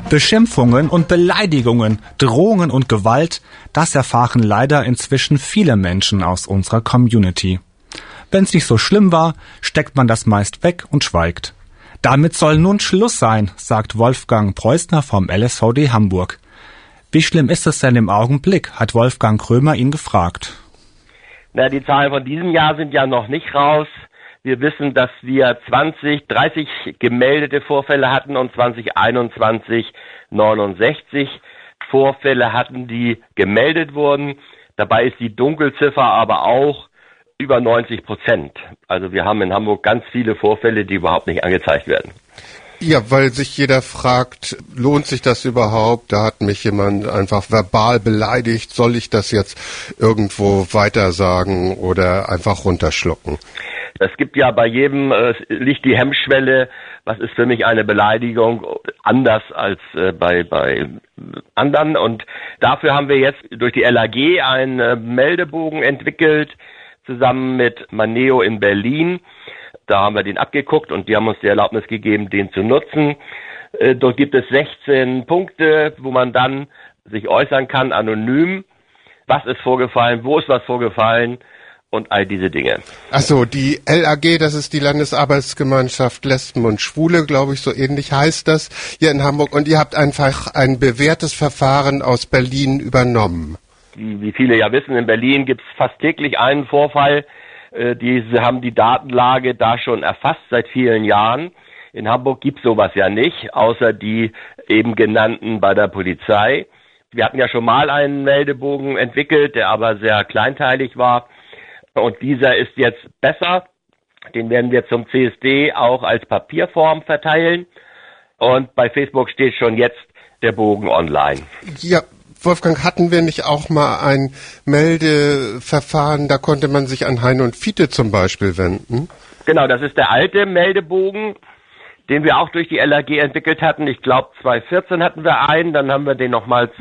Beschimpfungen und Beleidigungen, Drohungen und Gewalt, das erfahren leider inzwischen viele Menschen aus unserer Community. Wenn's nicht so schlimm war, steckt man das meist weg und schweigt. Damit soll nun Schluss sein, sagt Wolfgang Preußner vom LSVD Hamburg. Wie schlimm ist es denn im Augenblick, hat Wolfgang Krömer ihn gefragt. Na, die Zahlen von diesem Jahr sind ja noch nicht raus. Wir wissen, dass wir 30 gemeldete Vorfälle hatten und 2021 69 Vorfälle hatten, die gemeldet wurden. Dabei ist die Dunkelziffer aber auch über 90%. Also wir haben in Hamburg ganz viele Vorfälle, die überhaupt nicht angezeigt werden. Ja, weil sich jeder fragt, lohnt sich das überhaupt? Da hat mich jemand einfach verbal beleidigt. Soll ich das jetzt irgendwo weitersagen oder einfach runterschlucken? Es gibt ja bei jedem, liegt die Hemmschwelle, was ist für mich eine Beleidigung, anders als bei anderen. Und dafür haben wir jetzt durch die LAG einen Meldebogen entwickelt, zusammen mit Maneo in Berlin. Da haben wir den abgeguckt und die haben uns die Erlaubnis gegeben, den zu nutzen. Dort gibt es 16 Punkte, wo man dann sich äußern kann, anonym. Was ist vorgefallen, wo ist was vorgefallen und all diese Dinge. Ach so, die LAG, das ist die Landesarbeitsgemeinschaft Lesben und Schwule, glaube ich, so ähnlich heißt das hier in Hamburg. Und ihr habt einfach ein bewährtes Verfahren aus Berlin übernommen. Wie viele ja wissen, in Berlin gibt es fast täglich einen Vorfall. Diese haben die Datenlage da schon erfasst seit vielen Jahren. In Hamburg gibt es sowas ja nicht, außer die eben genannten bei der Polizei. Wir hatten ja schon mal einen Meldebogen entwickelt, der aber sehr kleinteilig war. Und dieser ist jetzt besser. Den werden wir zum CSD auch als Papierform verteilen. Und bei Facebook steht schon jetzt der Bogen online. Ja, Wolfgang, hatten wir nicht auch mal ein Meldeverfahren, da konnte man sich an Hein und Fiete zum Beispiel wenden? Genau, das ist der alte Meldebogen, den wir auch durch die LAG entwickelt hatten. Ich glaube, 2014 hatten wir einen, dann haben wir den nochmal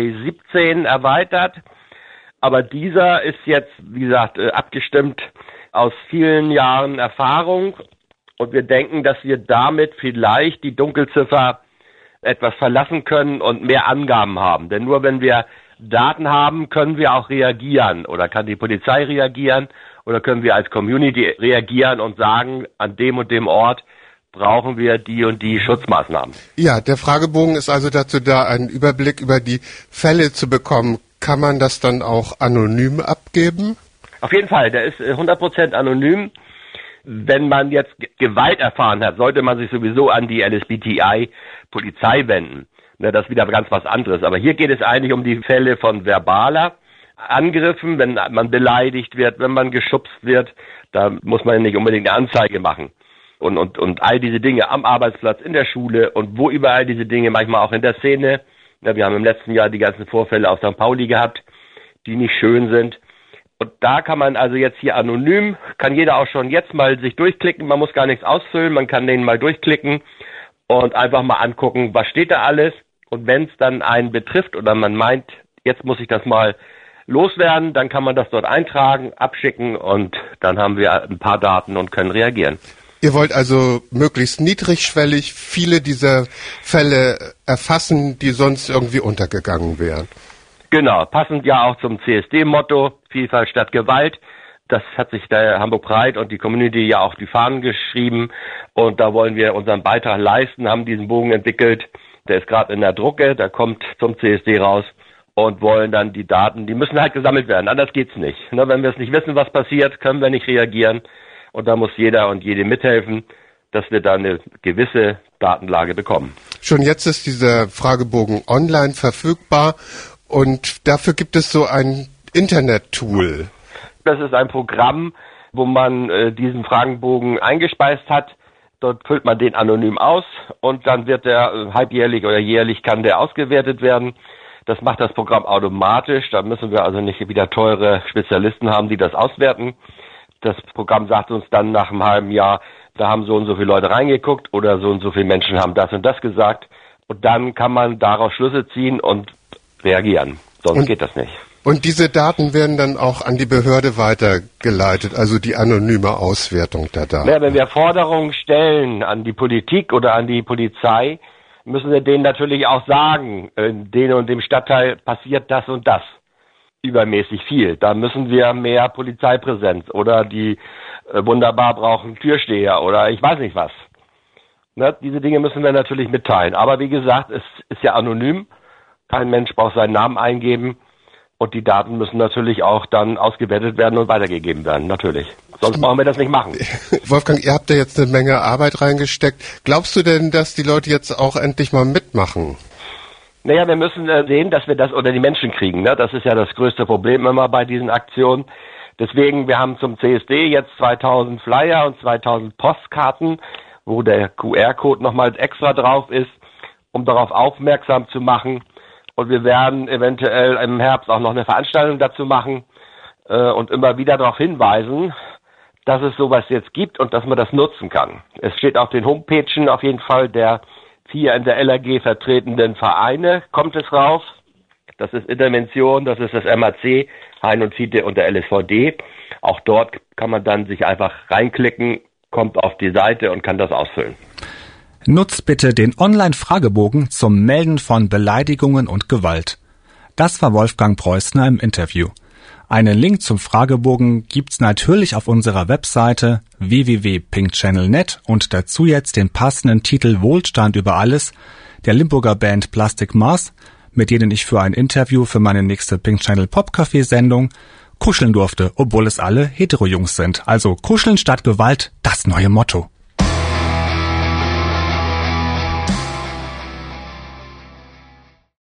2017 erweitert. Aber dieser ist jetzt, wie gesagt, abgestimmt aus vielen Jahren Erfahrung. Und wir denken, dass wir damit vielleicht die Dunkelziffer etwas verlassen können und mehr Angaben haben. Denn nur wenn wir Daten haben, können wir auch reagieren oder kann die Polizei reagieren oder können wir als Community reagieren und sagen, an dem und dem Ort brauchen wir die und die Schutzmaßnahmen. Ja, der Fragebogen ist also dazu da, einen Überblick über die Fälle zu bekommen. Kann man das dann auch anonym abgeben? Auf jeden Fall, der ist 100% anonym. Wenn man jetzt Gewalt erfahren hat, sollte man sich sowieso an die LSBTI-Polizei wenden. Das ist wieder ganz was anderes. Aber hier geht es eigentlich um die Fälle von verbaler Angriffen, wenn man beleidigt wird, wenn man geschubst wird. Da muss man nicht unbedingt eine Anzeige machen. Und all diese Dinge am Arbeitsplatz, in der Schule und wo überall diese Dinge, manchmal auch in der Szene. Wir haben im letzten Jahr die ganzen Vorfälle auf St. Pauli gehabt, die nicht schön sind. Und da kann man also jetzt hier anonym, kann jeder auch schon jetzt mal sich durchklicken, man muss gar nichts ausfüllen, man kann den mal durchklicken und einfach mal angucken, was steht da alles. Und wenn es dann einen betrifft oder man meint, jetzt muss ich das mal loswerden, dann kann man das dort eintragen, abschicken und dann haben wir ein paar Daten und können reagieren. Ihr wollt also möglichst niedrigschwellig viele dieser Fälle erfassen, die sonst irgendwie untergegangen wären. Genau, passend ja auch zum CSD-Motto, Vielfalt statt Gewalt. Das hat sich der Hamburg Pride und die Community ja auch die Fahnen geschrieben. Und da wollen wir unseren Beitrag leisten, haben diesen Bogen entwickelt. Der ist gerade in der Drucke, der kommt zum CSD raus und wollen dann die Daten, die müssen halt gesammelt werden, anders geht's nicht. Wenn wir es nicht wissen, was passiert, können wir nicht reagieren. Und da muss jeder und jede mithelfen, dass wir da eine gewisse Datenlage bekommen. Schon jetzt ist dieser Fragebogen online verfügbar. Und dafür gibt es so ein Internet-Tool. Das ist ein Programm, wo man diesen Fragebogen eingespeist hat. Dort füllt man den anonym aus und dann wird der halbjährlich oder jährlich kann der ausgewertet werden. Das macht das Programm automatisch. Da müssen wir also nicht wieder teure Spezialisten haben, die das auswerten. Das Programm sagt uns dann nach einem halben Jahr, da haben so und so viele Leute reingeguckt oder so und so viele Menschen haben das und das gesagt. Und dann kann man daraus Schlüsse ziehen und reagieren. Sonst geht das nicht. Und diese Daten werden dann auch an die Behörde weitergeleitet, also die anonyme Auswertung der Daten. Ja, wenn wir Forderungen stellen an die Politik oder an die Polizei, müssen wir denen natürlich auch sagen, in dem und dem Stadtteil passiert das und das. Übermäßig viel. Da müssen wir mehr Polizeipräsenz oder die wunderbar brauchen Türsteher oder ich weiß nicht was. Ne? Diese Dinge müssen wir natürlich mitteilen. Aber wie gesagt, es ist ja anonym. Kein Mensch braucht seinen Namen eingeben. Und die Daten müssen natürlich auch dann ausgewertet werden und weitergegeben werden, natürlich. Sonst brauchen wir das nicht machen. Wolfgang, ihr habt da jetzt eine Menge Arbeit reingesteckt. Glaubst du denn, dass die Leute jetzt auch endlich mal mitmachen? Naja, wir müssen sehen, dass wir das unter die Menschen kriegen. Ne? Das ist ja das größte Problem immer bei diesen Aktionen. Deswegen, wir haben zum CSD jetzt 2000 Flyer und 2000 Postkarten, wo der QR-Code nochmals extra drauf ist, um darauf aufmerksam zu machen. Und wir werden eventuell im Herbst auch noch eine Veranstaltung dazu machen und immer wieder darauf hinweisen, dass es sowas jetzt gibt und dass man das nutzen kann. Es steht auf den Homepagen auf jeden Fall der 4 in der LRG vertretenen Vereine, kommt es raus. Das ist Intervention, das ist das MAC, Hein und Fiete und der LSVD. Auch dort kann man dann sich einfach reinklicken, kommt auf die Seite und kann das ausfüllen. Nutzt bitte den Online-Fragebogen zum Melden von Beleidigungen und Gewalt. Das war Wolfgang Preußner im Interview. Einen Link zum Fragebogen gibt's natürlich auf unserer Webseite www.pinkchannel.net und dazu jetzt den passenden Titel Wohlstand über alles der Limburger Band Plastic Mars, mit denen ich für ein Interview für meine nächste Pink Channel Popcafé Sendung kuscheln durfte, obwohl es alle Hetero-Jungs sind. Also kuscheln statt Gewalt, das neue Motto.